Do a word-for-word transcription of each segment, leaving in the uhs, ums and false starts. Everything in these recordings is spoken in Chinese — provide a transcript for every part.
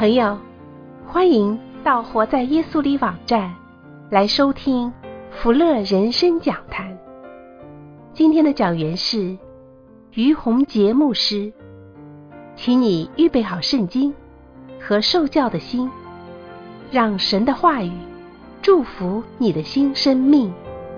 朋友，欢迎到活在耶稣里网站来收听福乐人生讲坛。今天的讲员是于洪杰牧师，请你预备好圣经和受教的心，让神的话语祝福你的新生命。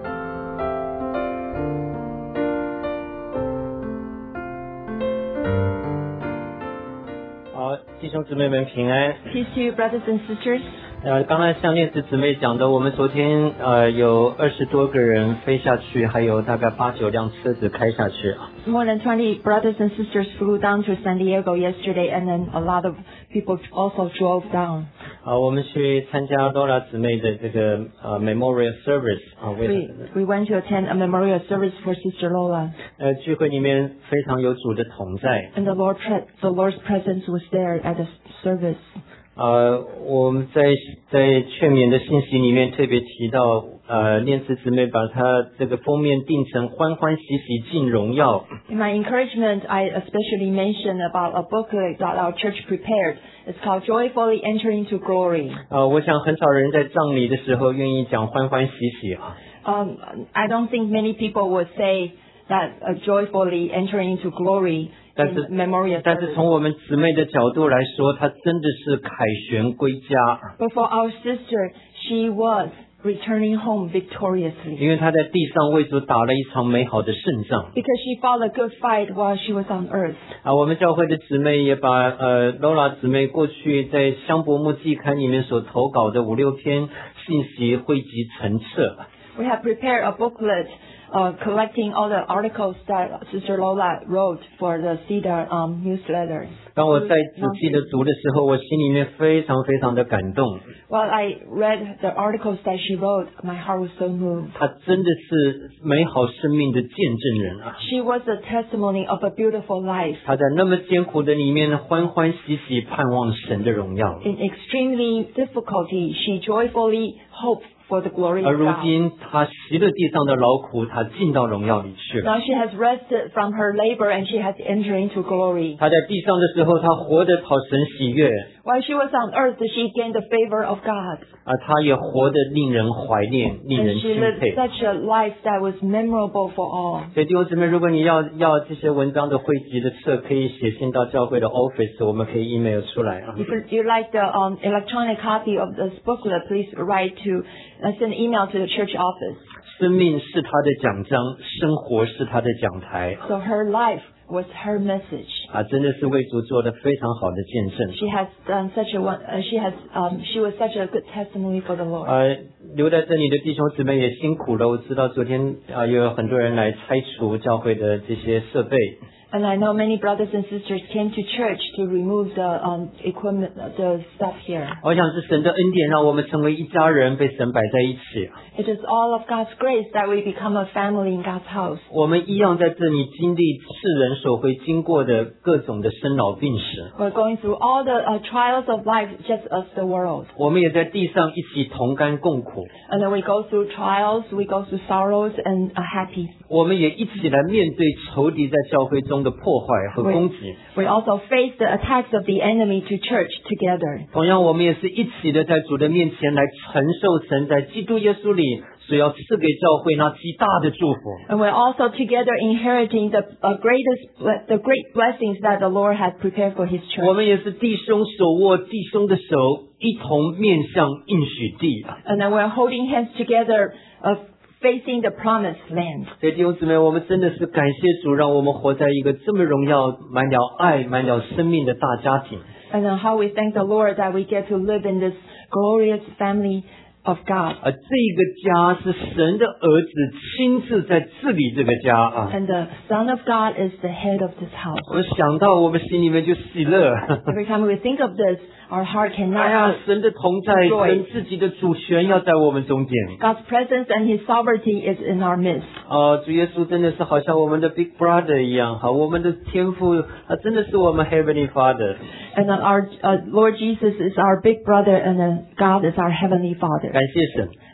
好，弟兄姊妹们平安。 Peace to you, brothers and sisters. 呃，刚才像念慈姊妹讲的，我们昨天呃有二十多个人飞下去，还有大概八九辆车子开下去啊。 More than twenty brothers and sisters flew down to San Diego yesterday, and then a lot of people also drove down. 啊，我们去参加罗拉姊妹的这个呃 memorial service 啊，为 We, we went to attend a memorial service for Sister Lola, 呃聚会里面非常有主的同在。 and the Lord, pre- the Lord's presence was there at the service. 呃，我们在在劝勉的信息里面特别提到，呃，念慈姊妹把她这个封面定成欢欢喜喜进荣耀。 In my encouragement, I especially mentioned about a booklet that our church prepared. It's called Joyfully Entering into Glory. 呃，我想很少人在葬礼的时候愿意讲欢欢喜喜啊。 Um, I don't think many people would say that uh, joyfully entering into glory 但是 in memorial 但是 service. 从我们姊妹的角度来说，她真的是凯旋归家， But for our sister, she was returning home victoriously 因为她在地上为主打了一场美好的胜仗 because she fought a good fight while she was on earth. 啊。我们教会的姊妹也把呃 Lola 姊妹过去在香柏木季刊里面所投稿的五六篇信息汇集成册。 We have prepared a booklet uh, collecting all the articles that Sister Lola wrote for the Cedar um, newsletter. 当我再仔细的读的时候，我心里面非常非常的感动。 While I read the articles that she wrote, my heart was so moved. 她真的是美好生命的见证人啊！ She was a testimony of a beautiful life. 她在那么艰苦的里面欢欢喜喜盼望神的荣耀。 In extremely difficulty, she joyfully hoped for the glory 而 of 如 God. 今她习了地上的劳苦，她进到荣耀里去了。 Now she has rested from her labor and she has entered into glory. 她在地上的时候，她活得讨神喜悦， While she was on earth, she gained the favor of God. 而她也活得令人怀念，令人 And she 钦 lived 佩。 such a life that was memorable for all. 所以弟兄姊妹，如果你要要这些文章的汇集的册，可以写信到教会的 office， 我们可以 email 出来啊。 If you like the um, electronic copy of this booklet, please write to, uh, send an email to the church office. 生命是她的奖章，生活是她的讲台 So her life was her message. 啊，真的是为主做的非常好的见证。 She has done such a one. Uh, she has. Um, she was such a good testimony for the Lord. 呃，留在这里的弟兄姊妹也辛苦了。我知道昨天啊，又有很多人来拆除教会的这些设备。 And I know many brothers and sisters came to church to remove the um, equipment, the stuff here. 我想是神的恩典，让我们成为一家人，被神摆在一起。 It is all of God's grace that we become a family in God's house. 我们一样在这里经历世人所会经过的各种的生老病死。 We're going through all the uh, trials of life just as the world. 我们也在地上一起同甘共苦。 And then we go through trials, we go through sorrows and are happy. 我们也一起来面对仇敌在教会中的破坏和攻击。 We also face the attacks of the enemy to church together. 同样，我们也是一起的在主的面前来承受神在基督耶稣里所要赐给教会那极大的祝福。 And we're also together inheriting the uh, greatest, ble- the great blessings that the Lord has prepared for His 我 church. 们也是弟兄手握弟兄的手，一同面向应许地啊！ And then we're holding hands together, uh, facing the promised land. 所以弟兄姊妹，我们真的是感谢主，让我们活在一个这么荣耀、满了爱、满了生命的大家庭。 And then how we thank the Lord that we get to live in this glorious family of God. 而这个家是神的儿子亲自在治理这个家啊！ And the Son of God is the head of this house. 我想到我们心里面就喜乐。 Every time we think of this, our heart 哎呀 cannot. 神的同在，神自己的主权要在我们中间。 God's presence and His sovereignty is in our midst. 啊，主耶稣真的是好像我们的 Big Brother 一样，好，我们的天父，他真的是我们 Heavenly Father。 And then our uh, Lord Jesus is our big brother, and then God is our heavenly Father. 感谢神。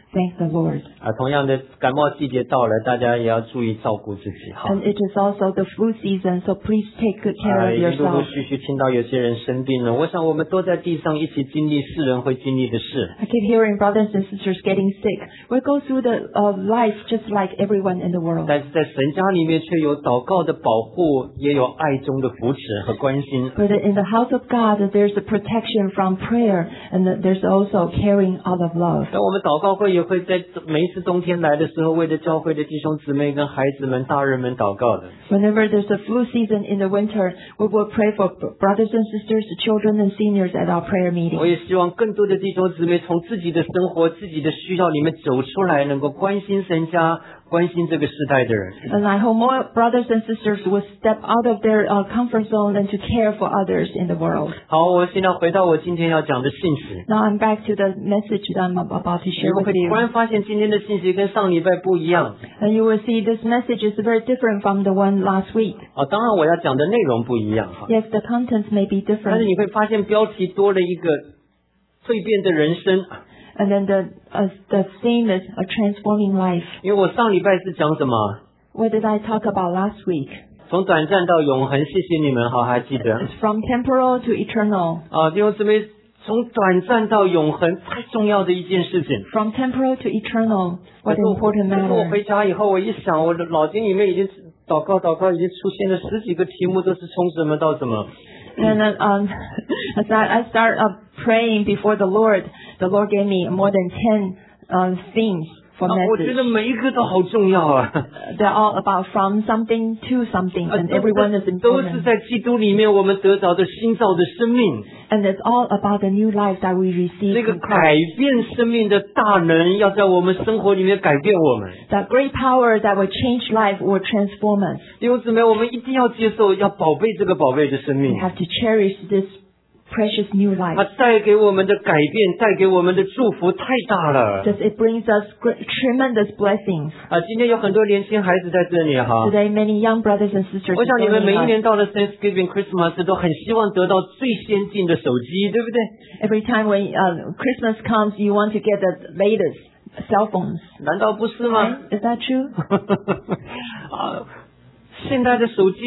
thank the Lord. 啊，同样的，感冒季节到了，大家也要注意照顾自己哈。 And it is also the flu season, so please take good care 啊， of 已经陆陆 yourself. 续续听到有些人生病了，我想我们都在地上一起经历世人会经历的事。 I keep hearing brothers and sisters getting sick. We go through the uh, life just like everyone in the world. 但是在神家里面却有祷告的保护，也有爱中的扶持和关心。 But in the house of God, there's a protection from prayer, and there's also caring out of love. 那我们祷告会也会在每一次冬天来的时候，为着教会的弟兄姊妹跟孩子们、大人们祷告的。 Whenever there's a flu season in the winter, we will pray for brothers and sisters, children and seniors at our prayer 我 meeting. 也希望更多的弟兄姊妹从自己的生活、自己的需要里面走出来，能够关心神家、关心这个时代的人。 And I hope more brothers and sisters will step out of their uh, comfort zone and to care for others in the world. 好，我现在回到我今天要讲的信息。 Now I'm back to the message that I'm about to 你 share 会 with you. 突然发现今天的信息跟上礼拜不一样 And you will see this message is very different from the one last week. 啊！当然我要讲的内容不一样哈， Yes, the contents may be 但是 different. 你会发现标题多了一个蜕变的人生。 And then the uh, the theme is a transforming life. 因为我上礼拜是讲什么？ What did I talk about last week? 从短暂到永恒，谢谢你们哈，还记得 It's from temporal to eternal. 啊？弟兄姊妹，从短暂到永恒，太重要的一件事情。 From temporal to eternal. 可 What 是我 important 可是我 matter. 回家以后，我一想，我的脑筋里面已经祷告祷告，已经出现了十几个题目，都是从什么到什么。 And then um, as I, I start uh, praying before the Lord, the Lord gave me more than ten uh, themes for 啊我觉 message. 得每一个都好重要啊！ They're all about from something to something, 啊 and 都 everyone is 都是 important. 在基督里面我们得着的新造的生命， And it's all about the new life that we receive 这个 from 改 Christ. 变生命的大能，要在我们生活里面改变我们。 That great power that will change life will transform us. 弟兄姊妹，我们一定要接受，要宝贝这个宝贝的生 We 命。 have to cherish this precious new 它 life. 带给我们的改变，带给我们的祝福太大了。 Because it brings us great, tremendous blessings. 啊，今天有很多年轻孩子在这里哈。 Today, many young brothers and sisters 我 are 想你们每一 joining 年 us. 到了 Thanksgiving、Christmas 都很希望得到最先进的手机，对不对？ Every time when uh, Christmas comes, you want to get the latest cell phones. 难道不是吗？ Right? Is that true? 啊，现在的手机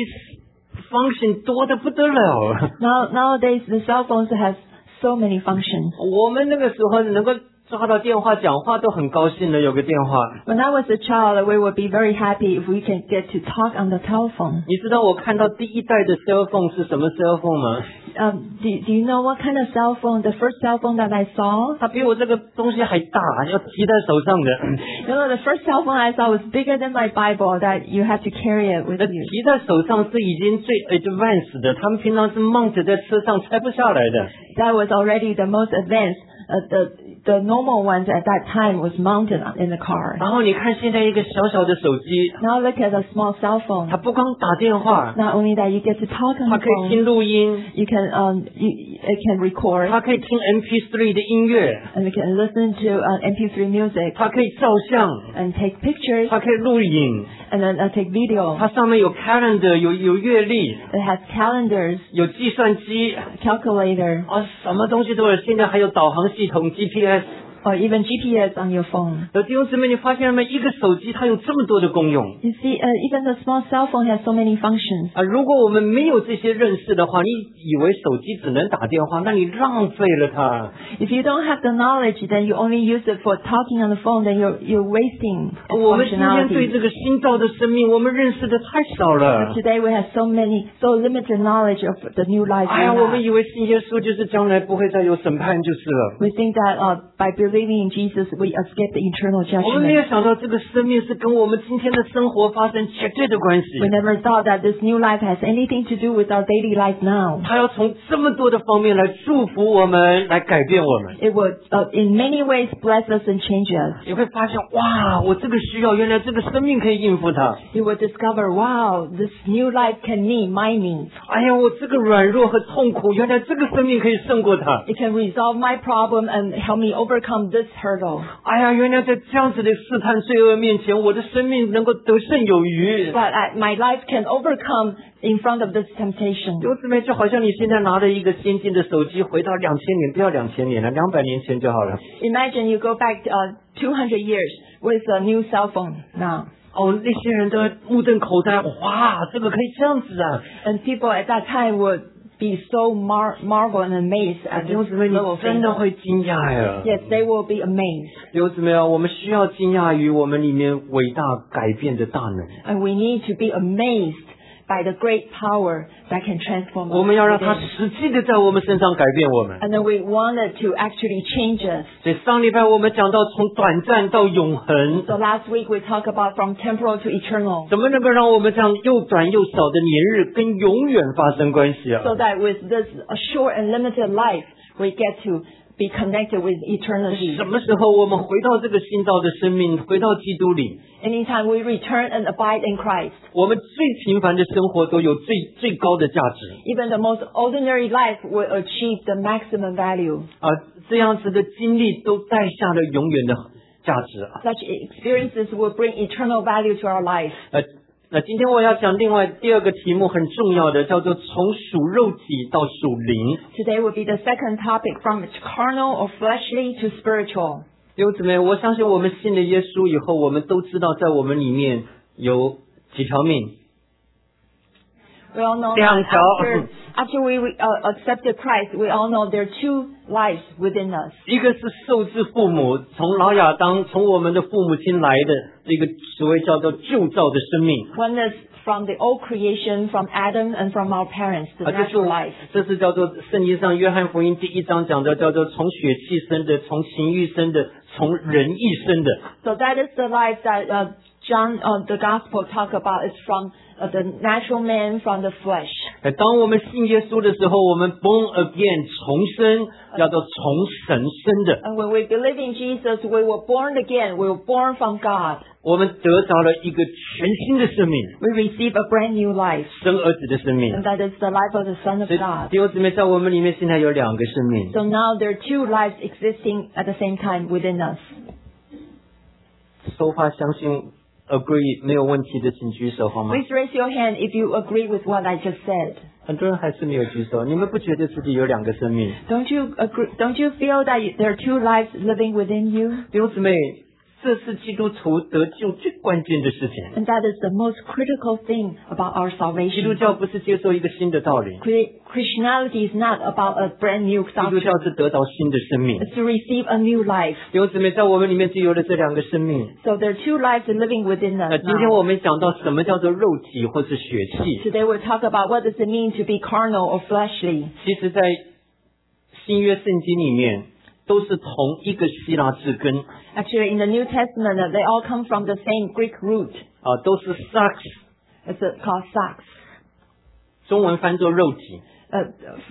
function 多得不得了。 Now nowadays, the cell phones has so many functions. 我们那个时候能够抓到电话讲话都很高兴的，有个电话。 When I was a child, we would be very happy if we can get to talk on the telephone. 你知道我看到第一代的 cell phone 是什么 cell phone 吗？ Um, do, do you know what kind of cell phone? The first cell phone that I saw, 它比我这个东西还大，要提在手上的。 you know, the first cell phone I saw was bigger than my Bible that you have to carry it with 那 you. 提在手上是已经最 advanced 的，他们平常是 mount 在车上拆不下来的。 That was already the most advanced. Uh, the the normal ones at that time was mounted in the car. 然后你看现在一个小小的手机， Now look at a small cell phone. 它不光打电话， Not only that, you get to talk on 它 the 可以听 phone. 录音， You can um you it can record 它可以听 M P 三 的音乐， and you can listen to uh, M P three music 它可以照相， and take pictures 它可以录影， and then uh, take video. 它上面有 calendar， 有有月历， It has calendars, 有计算机， calculator, 啊，什么东西都有。现在还有导航系统 G P S。 or even G P S on your phone. 呃，弟兄姊妹，你发现了没？一个手机它有这么多的功用 You see, uh, even the small cell phone has so many functions. 啊！如果我们没有这些认识的话，你以为手机只能打电话，那你浪费了它。 If you don't have the knowledge, then you only use it for talking on the phone, then you're, you're wasting its 我们今天对 functionality. 这个新造的生命，我们认识的太少 But 了。 today we have so many, so limited knowledge of the new life 哎呀， we 我们 have. 以为信耶稣就是将来不会再有审判就是了。 We think that uh, by believing in Jesus, we escape the eternal 我们没有 judgment. 想到这个生命是跟我们今天的生活发生绝对的关系。 We never thought that this new life has anything to do with our daily life now. 他要从这么多的方面来祝福我们，来改变我们。 It would, uh, in many ways, bless us and change us. 你会发现，哇，我这个需要，原来这个生命可以应付它。 You will discover, wow, this new life can meet my needs. 哎呀，我这个软弱和痛苦，原来这个生命可以胜过它。 It can resolve my problem and help me overcome overcome this hurdle. 哎呀，原来在这样子的试探罪恶面前，我的生命能够得胜有余。 But I, my life can overcome in front of this temptation. 弟兄姊妹，就好像你现在拿着一个先进的手机，回到两千年，不要两千年了，两百年前就好了。 Imagine you go back uh, two hundred years with a new cell phone now. 哦，那些人都目瞪口呆，哇，这个可以这样子啊！ And people at that time would be so mar- marvel and amazed at 弟 this 兄姊妹，你 little 真 thing. 的会惊讶呀！ Yes, they will be amazed. 弟兄姊妹啊，我们需要惊讶于我们里面伟大改变的大能。 And we need to be amazed by the great power that can transform us. 我们要让它 within. 实际的在我们身上改变我们。 And then we wanted to actually change us. 所以上礼拜我们讲到从短暂到永恒， So last week we talked about from temporal to eternal. 怎么能够让我们这样又短又少的年日跟永远发生关系啊？ So that with this uh, short and limited life, we get to be connected with eternity. 什么时候我们回到这个新造的生命，回到基督里， Anytime we return and abide in Christ, 我们最平凡的生活都有最最高的价值 even the most ordinary life will achieve the maximum value. 啊！这样子的经历都带下了永远的价值啊！ Such experiences will bring eternal value to our life. 呃，那今天我要讲另外第二个题目很重要的，叫做从属肉体到属灵。 Today will be the second topic, from carnal or fleshly to spiritual. 弟兄姊妹，我相信我们信了耶稣以后，我们都知道在我们里面有几条命。 We all know that 两条。 after, after we uh, accepted Christ, we all know there are two lives within us. 一个是受之父母，从老亚当，从我们的父母亲来的这个所谓叫做旧造的生命。 One is from the old creation, from Adam and from our parents, the 啊，这是 natural life. 这是叫做圣经上约翰福音第一章讲的，叫做从血气生的，从情欲生的，从人意生的。 So that is the life that uh, John, uh, the Gospel talk about. Is from uh, the natural man, from the flesh. 呃当我们信耶稣的时候，我们 born again 重生，叫做从神生的。 And when we believe in Jesus, we were born again. We were born from God. 我们得着了一个全新的生命， We receive a brand new life. 生儿子的生命 And。that is the life of the Son of 所以 God. 弟兄姊妹，在我们里面现在有两个生命。 So now there are two lives existing at the same time within us. so far 相信 agree 没有问题的，请举手好吗？ Please raise your hand if you agree with what I just said. 很多人还是没有举手，你们不觉得自己有两个生命？ Don't you agree? Don't you feel that there are two lives living within you? 弟兄姊妹，这是基督徒得救最关键的事情。 And that is the most critical thing about our 基督 salvation. 教不是接受一个新的道理， Chri- Christianity is not about a brand new 基督 doctrine. 教是得到新的生命。 It's to receive a new life. 弟兄姊妹，在我们里面就有了这两个生命。 So there are two lives living within 那 us 今天 now. 我们讲到什么叫做肉体或是血气， Today we'll talk about what does it mean to be carnal or fleshly. 其实在新约圣经里面都是同一个希腊字根 Actually, in the New Testament, uh, they all come from the same Greek root. 啊，都是 sarx， It's uh, called sarx. 中文翻作肉体， Uh,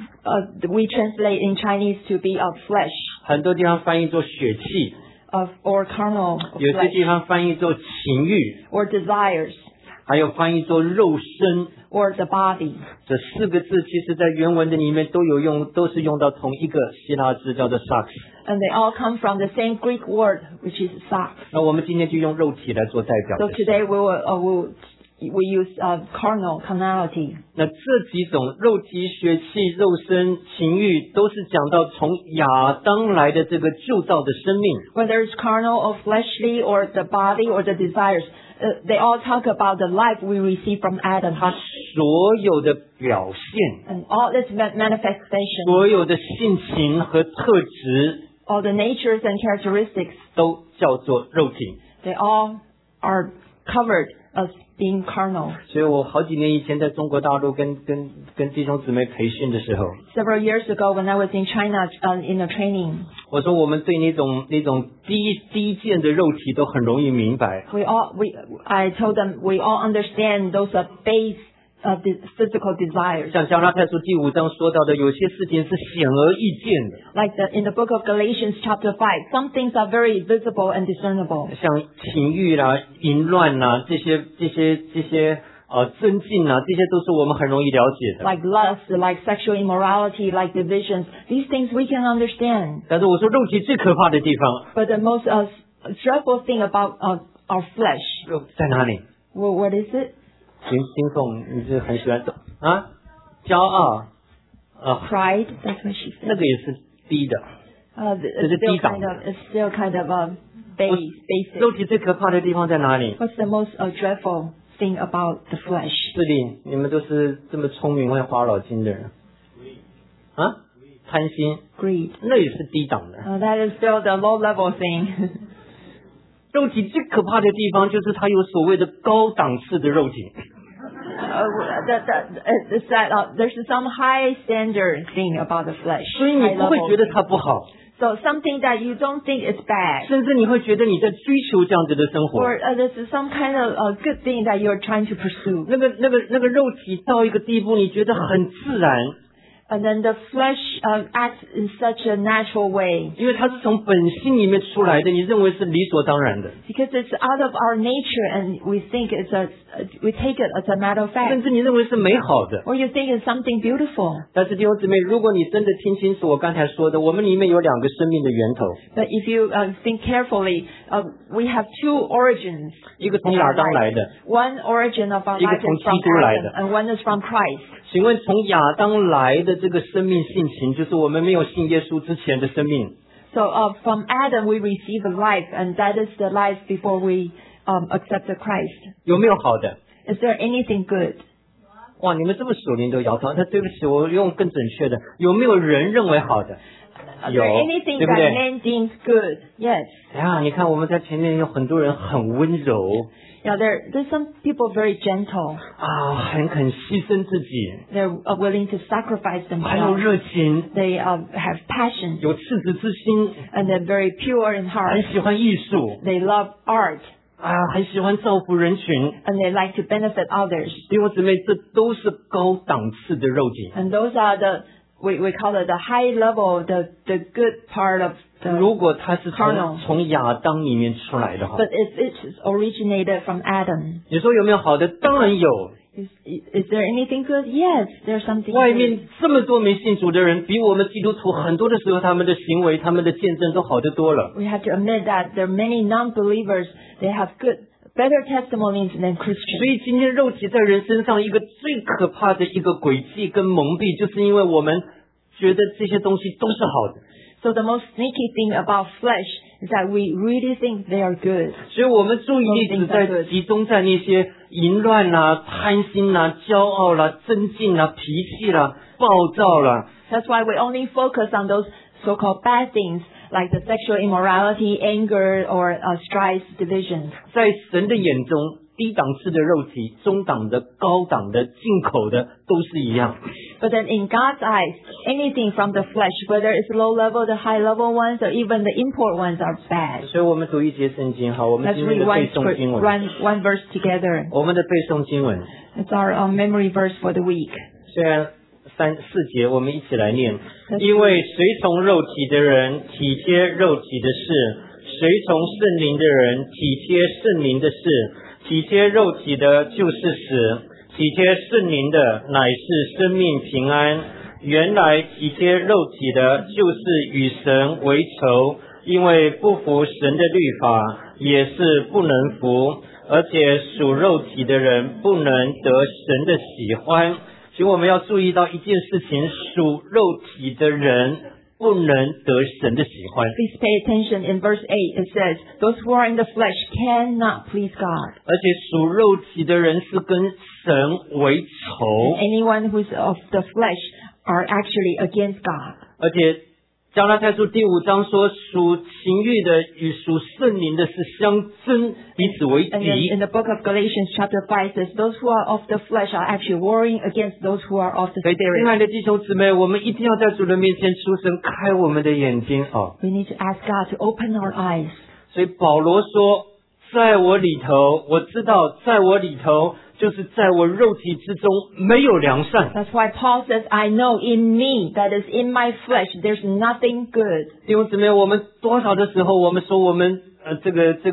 uh, we translate in Chinese to be of flesh, 很多地方翻译作血气， of or carnal, of 有些 flesh, 地方翻译作情欲， or desires, 还有翻译作肉身。 or the body. 这四个字其实在原文的里面都有用，都是用到同一个希腊字叫做 sarx。 And they all come from the same Greek word, which is sarx. 那我们今天就用肉体来做代表 So 的。 today we will, uh, we'll, we use uh, carnal, carnality. 那这几种肉体、血气、肉身、情欲，都是讲到从亚当来的这个旧造的生命。 Whether it's carnal or fleshly or the body or the desires, uh, they all talk about the life we receive from Adam. 它所有的表现， And all its ma- manifestations, 所有的性情和特质， all the natures and characteristics, 都叫做肉体。 they all are covered as being carnal. 所以我好几年以前在中国大陆跟跟跟弟兄姊妹培训的时候， Several years ago when I was in China uh, in a training, 我说我们对那种那种低低贱的肉体都很容易明白。 we all, we, I told them we all understand those are base uh, the physical desires. 像加拉太书第五章说到的，有些事情是显而易见的， Like the, in the book of Galatians chapter five, some things are very visible and discernible. 像情欲啦、淫乱啦这些这些这些呃增进啊，这些都是我们很容易了解的。 like lust, like sexual immorality, like divisions. These things we can understand. 但是我说肉体最可怕的地方 But the most uh, dreadful thing about uh, our flesh, 在哪里？ well, what is it? 金金凤，你是很喜欢啊？骄傲啊， Pride. That's what she 那 said. 个也是低的。 Uh, This it's is still 低档。 kind of, it's still kind of uh, base, basic. 肉体最可怕的地方在哪里？ What's the most uh, dreadful thing about the flesh? 是的，你们都是这么聪明会花脑筋的人啊，贪心 Greed. 那也是低档的。 Uh, that is still the low level thing. 肉体最可怕的地方就是它有所谓的高档次的肉体。 Uh, that, that, is that uh, there's some high standard thing about the flesh. 所以你 high 不会 level 觉得 thing. 它不好， So something that you don't think is bad. 甚至你会觉得你在追求这样子的生活。 Or uh, this is some kind of uh, good thing that you're trying to pursue. 那个、那个、那个肉体到一个地步，你觉得很自然， And then the flesh uh, acts in such a natural way 因为它是从本心里面出来的，你认为是理所当然的。 because it's out of our nature and we think it's a, we take it as a matter of 甚 fact. 至你认为是美好的。 Or you think it's something beautiful. 但是弟兄姊妹，如果你真的听清楚我刚才说的，我们里面有两个生命的源头， But if you uh, think carefully, uh, we have two origins. 一个从亚当来的。 One origin of our 一个 life 从 is from 基督来的。 Adam, and one is from Christ. 请问从亚当来的这个生命性情，就是我们没有信耶稣之前的生命， So uh, from Adam we receive a life, and that is the life before we um, accepted Christ. 有没有好的？ Is there anything good? 哇，你们这么属灵都摇头。那对不起，我用更准确的，有没有人认为好的？ Is 有， there anything 对不 that 对？ man deems good? Yes. 哎呀，你看我们在前面有很多人很温柔 Yeah, there there's some people very gentle. 啊，很肯牺牲自己， They're uh, willing to sacrifice 很有 themselves. 热情， They uh, have passion, 有赤子之心， and they're very pure in 很 heart. 喜欢艺术 They love art, 啊，很喜欢造福人群。 and they like to benefit others. 弟兄姊妹，这都是高档次的肉体。 And those are the we we call it the high level, the the good part of 如 the. 果他是从 carnal 从亚当里面出来的话， But if it's originated from Adam, 你说有没有好的？当然有。 is is there anything good? Yes, there's something 外 good. 面这么多没信主的人，比我们基督徒很多的时候，他们的行为、他们的见证都好得多了。 We have to admit that there are many non-believers. They have good, better testimonies than 所 Christians. 以今天肉体在人身上一个最可怕的一个诡计跟蒙蔽，就是因为我们觉得这些东西都是好的， So the most sneaky thing about flesh is that we really think they are good. 所以我们注意力只在集中在那些淫乱啦、贪心啦、骄傲啦、增进啦、脾气啦、暴躁啦。 That's why we only focus on those so-called bad things like the sexual immorality, anger, or uh, strife, divisions. 在神的眼中，低档次的肉体、中档的、高档的、进口的都是一样。 But then in God's eyes, anything from the flesh, whether it's low level, the high level ones, or even the import ones are bad. 所以我们读一节圣经，好，我们 Let's 今天 read 的 one, 背诵经文， one, one verse together. 我们的背诵经文， It's our uh, memory verse for the week. 虽然三四节，我们一起来念。因为随从肉体的人体贴肉体的事，随从圣灵的人体贴圣灵的事。体贴肉体的就是死，体贴圣灵的乃是生命平安。原来体贴肉体的就是与神为仇，因为不服神的律法，也是不能服，而且属肉体的人不能得神的喜欢。请我们要注意到一件事情，属肉体的人不能得神的喜欢。 Please pay attention. In verse eight, it says, those who are in the flesh cannot please God. 而且属肉体的人是跟神为仇， Anyone who's of the flesh are actually against God. 而且加拉太书第五章说，属情欲的与属圣灵的是相争，彼此为 And then 敌 in。the book of Galatians chapter five says, those who are of the flesh are actually warring against those who are of the 所以，亲 spirit. 爱的弟兄姊妹，我们一定要在主的面前求神开我们的眼睛啊！ We need to ask God to open our eyes. 所以保罗说，在我里头，我知道在我里头，就是在我肉体之中没有良善。 That's why Paul says, I know in me, that is in my flesh, there's nothing good. 弟兄姊妹，我们多少的时候，我们说我们呃这个这个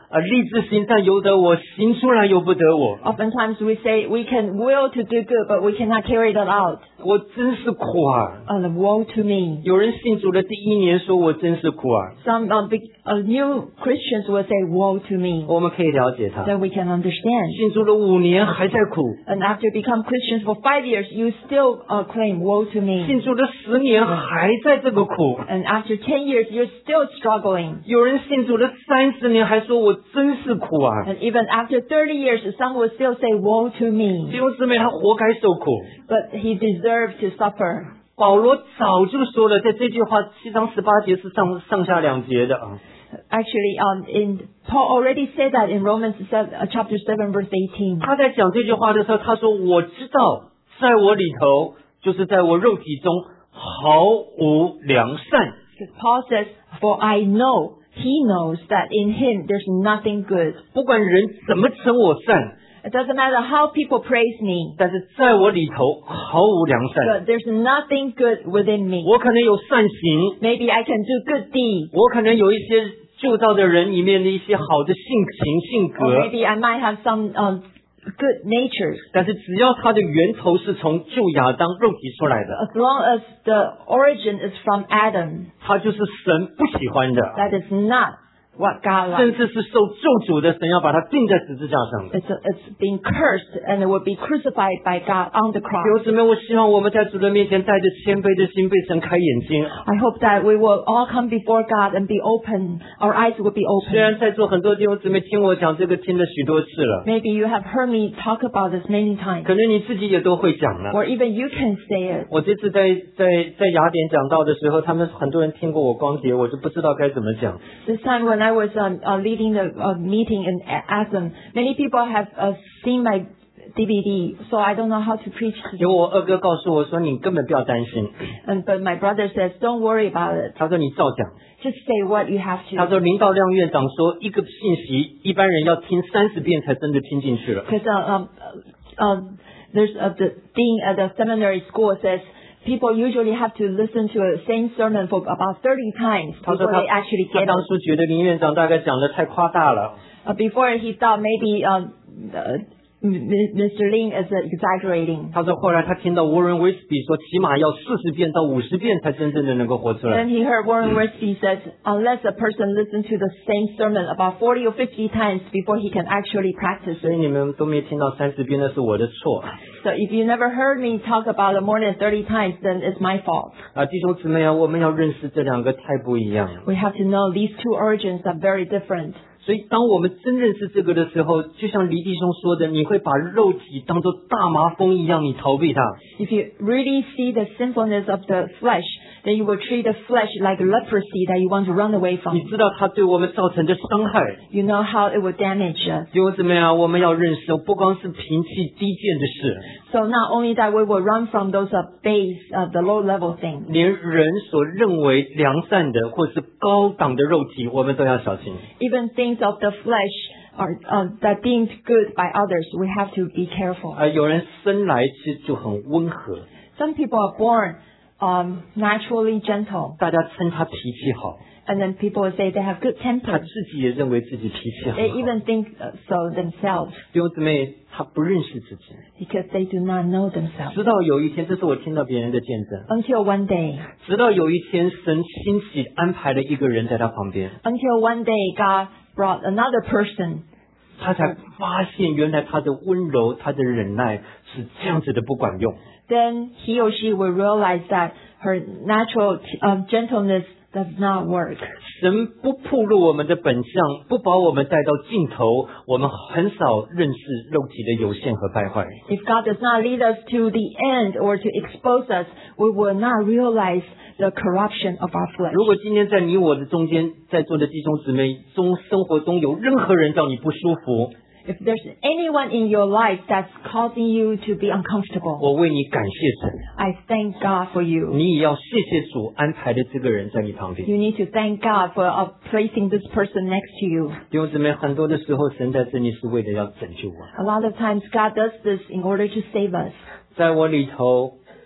啊，立志行善由得我，行出来由不得我。 Oftentimes we say we can will to do good, but we cannot carry that out. 我真是苦啊！ Uh, woe to me. 有人信主的第一年说我真是苦啊， Some uh, big, uh, new Christians will say woe to me. 我们可以了解他。 Then we can understand. 信主了五年还在苦， And after you become Christians for five years, you still uh, claim woe to me. 信主了十年还在这个苦。 And after ten years, you're still struggling. 有人信主了三十年还说我真是苦啊， And even after thirty years, some will still say woe to 弟 me. 兄姊妹，他活该受苦。 But he deserved to suffer. 保罗早就说了，在这句话七章十八节是上上下两节的啊。 Actually, um, in Paul already said that in Romans seven, uh, chapter seven, verse eighteen. 他在讲这句话的时候，他说：“我知道，在我里头，就是在我肉体中毫无良善。 Because Paul says, "For I know, he knows that in him there's nothing good. 不管人怎么称我善， It doesn't matter how people praise me, 但是在我里头毫无良善。 but there's nothing good within me. 我可能有善行， Maybe I can do good deeds, 我可能有一些旧造的人里面的一些好的性情性 or 格， maybe I might have some um, good natures. 但是只要它的源头是从旧亚当肉体出来的， As long as the origin is from Adam, 它就是神不喜欢的， that is not what God 甚 likes. 至是受咒诅的，神要把它钉在十字架上的。 It's, it's being cursed, and it will be crucified by God on the 弟 cross. 兄姊妹，我希望我们在主的面前带着谦卑的心，被神开眼睛。 I hope that we will all come before God and be open. Our eyes will be 虽 open. 然在座很多弟兄姊妹听我讲这个听了许多次了， Maybe you have heard me talk about this many times, 可能你自己也都会讲了。 or even you can say it. 我这次在在在雅典讲道的时候，他们很多人听过我光碟，我就不知道该怎么讲。 This time when I was um, uh, leading the uh, meeting in Athens, many people have uh, seen my D V D, so I don't know how to preach to 结 them. 果我二哥告诉我说：“你根本不要担心。 And, but my brother says, don't worry about it. ” 他说：“你照讲。 Just say what you have ” 他 to. 说：“林道亮院长说，一个信息一般人要听三十遍才真的听进去了。 Because uh, um, uh, there's uh, the dean at the seminary school says people usually have to listen to a same sermon for about thirty times 他说 before 他 they actually 他 get 当 it. 初觉得林院长大概讲的太夸大了。 Uh, before he thought maybe um, uh, M- Mister Ling is uh, exaggerating. 他说后来他听到沃伦威斯比说，起码要四十遍到五十遍才真正的能够活出来。 Then he heard Warren Wiersbe says, unless a person listens to the same sermon about forty or fifty times before he can actually practice 所以 it. 你们都没听到三十遍，那是我的错 So if you never heard me talk about it more than thirty times, then it's my fault. 啊！弟兄姊妹啊，我们要认识这两个太不一样了。 We have to know these two origins are very different. 所以，当我们真认识这个的时候，就像黎弟兄说的，你会把肉体当作大麻风一样，你逃避它。 If you really see the sinfulness of the flesh, then you will treat the flesh like leprosy that you want to run away 你 from. 知道它对我们造成的伤害。 You know how it will damage us. 弟兄姊妹啊，我们要认识，不光是贫气低贱的事， So not only that we will run from those uh, base, uh, the low level things, 连人所认为良善的或是高档的肉体，我们都要小心。 even things of the flesh are uh, that deemed good by others, we have to be careful. 啊，有人生来其实就很温和， Some people are born um, naturally gentle, 大家称他脾气好， and then people will say they have good 他 temper. 自己也认为自己脾气很 They 好。 even think uh, so themselves 弟兄姊妹，他不认识自己， because they do not know themselves. 直到有一天，这是我听到别人的见证。 Until one day, 直到有一天，神兴起安排了一个人在他旁边， until one day God brought another person, 他才发现原来他的温柔、他的忍耐是这样子的不管用。 then he or she will realize that her natural um, gentleness does not work. 神不暴露我们的本相，不把我们带到尽头，我们很少认识肉体的有限和败坏。 If God does not lead us to the end or to expose us, we will not realize the corruption of our flesh. 如果今天在你我的中间，在座的弟兄姊妹中，生活中有任何人叫你不舒服， If there's anyone in your life that's causing you to be uncomfortable, 我为你感谢主， I thank God for you. 你也要谢谢主安排的这个人在你旁边。 You need to thank God for uh, placing this person next to you. 弟兄姊妹，很多的时候，神在这里是为了要拯救我。 A lot of times God does this in order to save us. 在我里头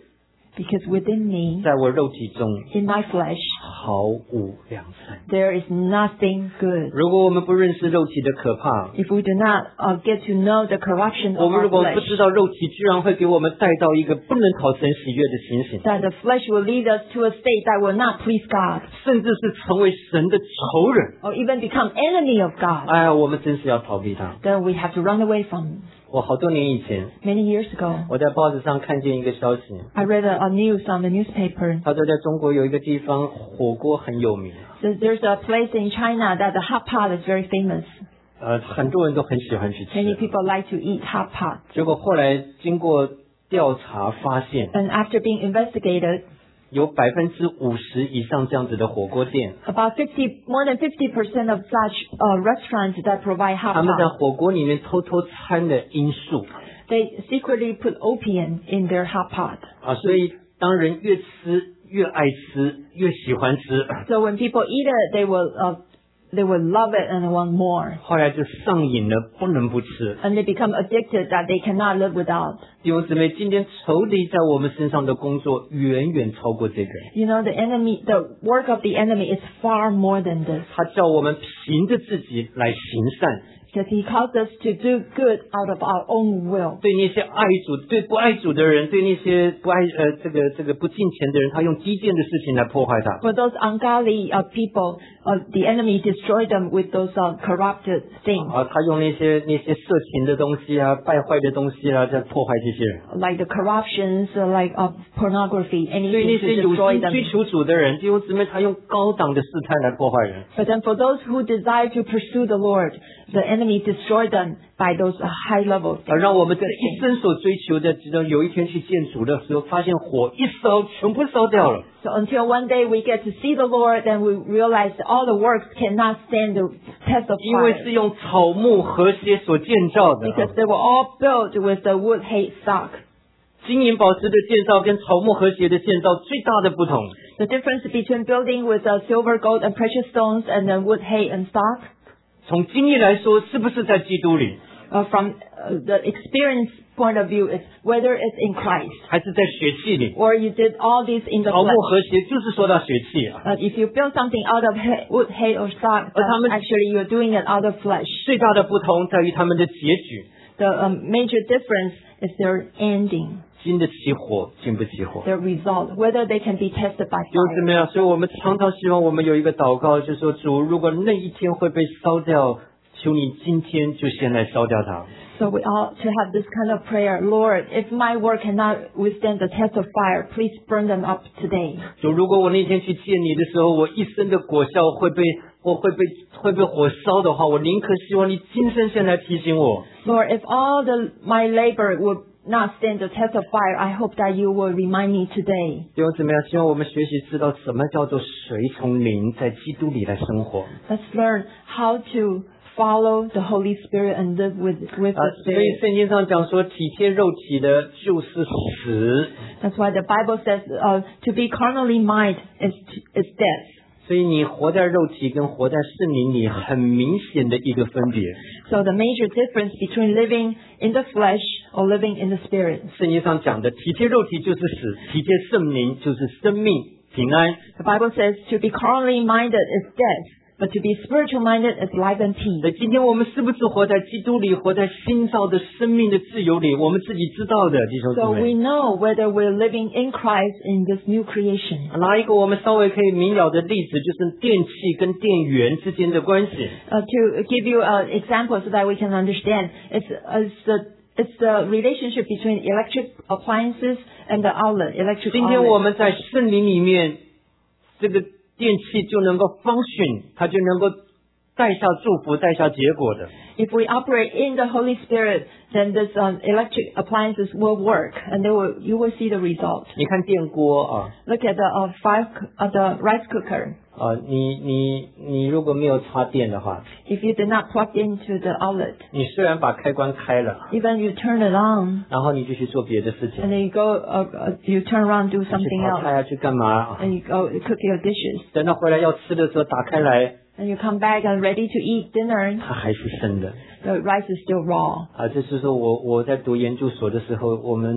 Because within me, 在我肉体中 in my flesh, 毫无良善。 there is nothing good. 如果我们不认识肉体的可怕， If we do not uh, get to know the corruption 我 of 们 our 如果 flesh, 不知道肉体居然会给我们带到一个不能讨神喜悦的情形， that the flesh will lead us to a state that will not please God, 甚至是成为神的仇人， or even become enemy of God, 哎呀，我们真是要逃避它。 then we have to run away from it. 我好多年以前， Many years ago, 我在报纸上看见一个消息， I read a, a news on the newspaper. 他说在中国有一个地方火锅很有名， So there's a place in China that the hot pot is very famous. 呃，很多人都很喜欢去 Many 吃。 people like to eat hot pot. 结果后来经过调查发现， And after being investigated, 有百分之五十以上这样子的火锅店， about fifty, more than fifty percent of such uh, restaurants that provide hot 他们在 pot, 火锅里面偷偷掺了罂粟 they secretly put opium in their hot pot. 啊，所以当人越吃越爱吃，越喜欢吃， So when people eat it, they will uh, they will love it and want more. 后来就上瘾了，不能不吃。 And they become addicted that they cannot live without. 弟兄姊妹，今天仇敌在我们身上的工作远远超过这个， You know, the enemy, the work of the enemy is far more than this. 他叫我们凭着自己来行善。 Because he calls us to do good out of our own will. 对那些爱主、对不爱主的人，对那些不爱呃这个这个不敬虔的人，他用低贱的事情来破坏他。 For those ungodly uh, people, uh, the enemy destroyed them with those uh, corrupted things, 啊，他用那些那些色情的东西啊、败坏的东西啊，在破坏这些人。 like the corruptions, uh, like of pornography, 对那 anything 些 to 有 destroy 心 them. 追求主的人，弟兄姊妹，他用高档的试探来破坏人。 But then for those who desire to pursue the Lord, the enemy destroyed them by those uh, high level 啊， things. 让我们这一生所追求的，直到有一天去见主的时候，发现火一烧，全部烧掉了。 So until one day we get to see the Lord, then we realize that all the works cannot stand the test of 因为 fire. 是用草木和谐所建造的。 Because they were all built with the wood, hay, stock. 金银宝石的建造跟草木和谐的建造最大的不同， The difference between building with uh, silver, gold, and precious stones and then wood, hay, and stock, 从经义来说，是不是在基督里， uh, from uh, the experience point of view, is whether it's in Christ 还是在血气里？ or you did all this in the 草木 flesh. 和谐就是说到血气啊。 Uh, if you build something out of hay, wood, hay, or stock, But then 他们- actually you're doing it out of flesh. 最大的不同在于他们的结局， The um, major difference is their ending, 经得起火，经不起火。 their result, whether they can be tested by 就是怎 fire. 么样？所以我们常常希望我们有一个祷告，就说主，如果那一天会被烧掉，求你今天就先来烧掉它。 So we ought to have this kind of prayer. Lord, if my work cannot withstand the test of fire, please burn them up today. 就如果我那天去见你的时候，我一生的果效会被我会被会被火烧的话，我宁可希望你今生先来提醒我。 Lord, if all the my labor would not stand the test of fire, I hope that you will remind me today. 弟兄姊妹，希望我们学习知道什么叫做随从灵，在基督里来生活。 Let's learn how to follow the Holy Spirit and live with with 啊 the， 所以 Spirit. 圣经上讲说，体贴肉体的就是死。 That's why the Bible says uh, to be carnally mind is is death. 所以你活在肉体跟活在圣灵里，很明显的一个分别。 So the major difference between living in the flesh or living in the Spirit. 圣经上讲的，体贴肉体就是死，体贴圣灵就是生命平安。 The Bible says to be carnally minded is death, but to be spiritual minded is life and 那 peace. 今天我们是不是活在基督里，活在新造的生命的自由里？我们自己知道的，弟兄姊 So we 妹。 know whether we're living in Christ in this new creation. 拿一个我们稍微可以明了的例子，就是电器跟电源之间的关系。 Uh, to give you an example so that we can understand, it's, uh, it's the it's the relationship between electric appliances and the outlet, electric 今天我 outlet. 们在圣灵里面，这个电器就能够 function，它就能够带下祝福、带下结果的。 If we operate in the Holy Spirit, then this um, electric appliances will work, and they will you will see the result. 你看电锅啊， Look at the uh, fire, uh, the rice cooker. 啊，你你你如果没有插电的话， If you did not plug into the outlet, 你虽然把开关开了， even you turn it on, 然后你就去做别的事 and 情， then you go, uh, uh, you turn around do 去 something 炒菜 else, 啊，去干嘛啊？ and you go cook your dishes, 等到回来要吃的时候，打开来， and you come back and ready to eat dinner, 它还是生的。 the rice is still raw. 啊，这就是我我在读研究所的时候，我们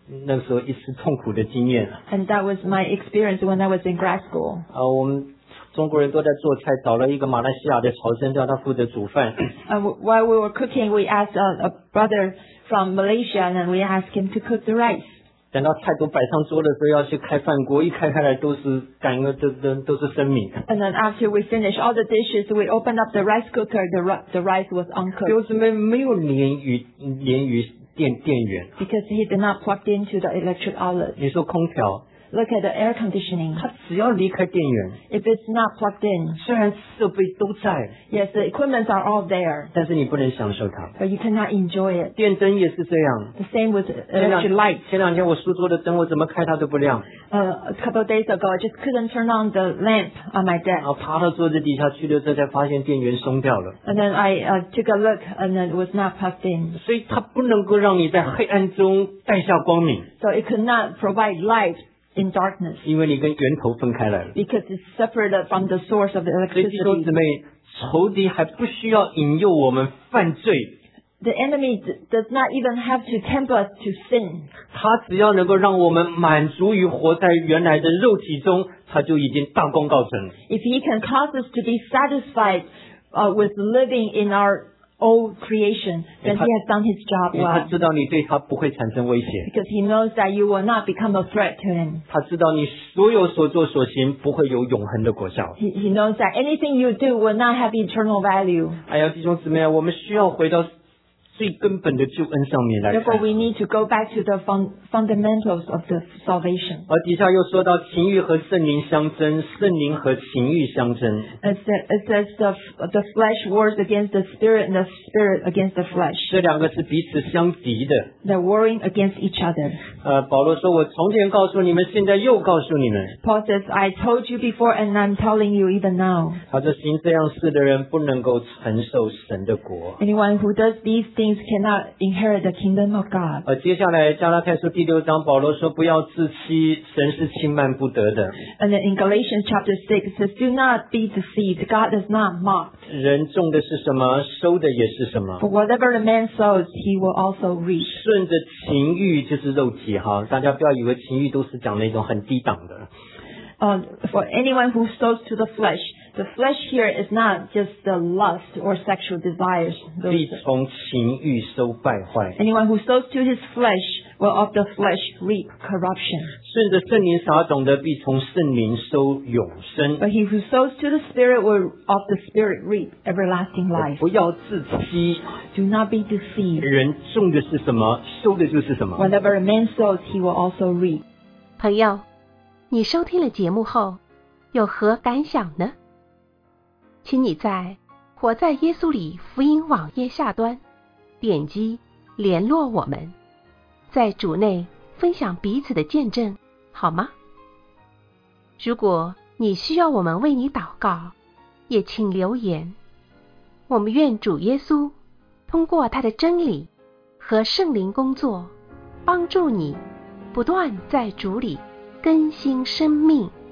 那个时候一次痛苦的经验。 And that was my experience when I was in grad school. 啊，我们中国人都在做菜，找了一个马来西亚的潮生，叫他负责煮饭。 And while we were cooking, we asked a, a brother from Malaysia, and then we asked him to cook the rice. 等到菜都摆上桌的时候，要去开饭锅，一开开来都是感恩，都都都是生米。 And then after we finished all the dishes, we opened up the rice cooker. The ri- the rice was uncooked 为什么没有连于连于电电源？ because he did not plug into the electric outlet. 你说空调， Look at the air conditioning. 它只要离开电源， If it's not plugged in, 虽然设备都在， yes, the equipments are all there, 但是你不能享受它。 but you cannot enjoy it. 电灯也是这样。 The same with 前两 electric lights. 前两天我书桌的灯，我怎么开它都不亮， Uh, a couple of days ago, I just couldn't turn on the lamp on my 然 desk. 后爬到桌子底下去了之后，才发现电源松掉了。 And then I uh, took a look, and then it was not plugged in. 所以它不能够让你在黑暗中带下光明， So it could not provide light in darkness 因为你跟源头分开来了。 because it's separated from the source of the 所以弟兄 electricity. 姊妹，仇敌还不需要引诱我们犯罪， The enemy d- does not even have to tempt us to sin. 他只要能够让我们满足于活在原来的肉体中，他就已经大功告成。 If he can cause us to be satisfied uh, with living in our old creation, then he has done his job 因为他 well. 知道你对他不会产生威胁， Because he knows that you will not become a threat to him. 他知道你所有所作所行不会有永恒的果效。 He, he knows that anything you do will not have eternal value. 哎呀，弟兄姊妹，我们需要回到最根本的救恩上面来 Therefore, 看。 we need to go back to the fun- fundamentals of the salvation. 而底下又说到情欲和圣灵相争，圣灵和情欲相争。 It says, it says the, f- the flesh wars against the spirit and the spirit against the flesh. 这两个是彼此相敌的。 They're warring against each other. 呃，保罗说：“我从前告诉你们，现在又告诉你们。 Paul says, I told you before and I'm telling you even now. ” 他说：“行这样事的人不能够承受神的国。” Anyone who does these things cannot inherit the kingdom of God. 呃，接下来加拉太书第六章，保罗说：“不要自欺，神是轻慢不得的。 And then in Galatians chapter six, it says, do not be deceived. God does not mock. 人种的是什么，收的也是什么。 For whatever the man sows, he will also reap. 顺着情欲就是肉体哈，大家不要以为情欲都是讲那种很低档的。 Uh, for anyone who sows to the flesh, the flesh here is not just the lust or sexual desires. 必 Those- 从情欲收败坏。 Anyone who sows to his flesh will of the flesh reap corruption. 顺着圣灵撒种的，必从圣灵收永生。 But he who sows to the Spirit will of the Spirit reap everlasting life. 不要自欺， Do not be deceived. 人种的是什么，收的就是什么。 Whatever a man sows, he will also reap. 朋友，你收听了节目后有何感想呢？请你在活在耶稣里福音网页下端点击联络我们，在主内分享彼此的见证，好吗？如果你需要我们为你祷告，也请留言。我们愿主耶稣通过他的真理和圣灵工作，帮助你不断在主里更新生命。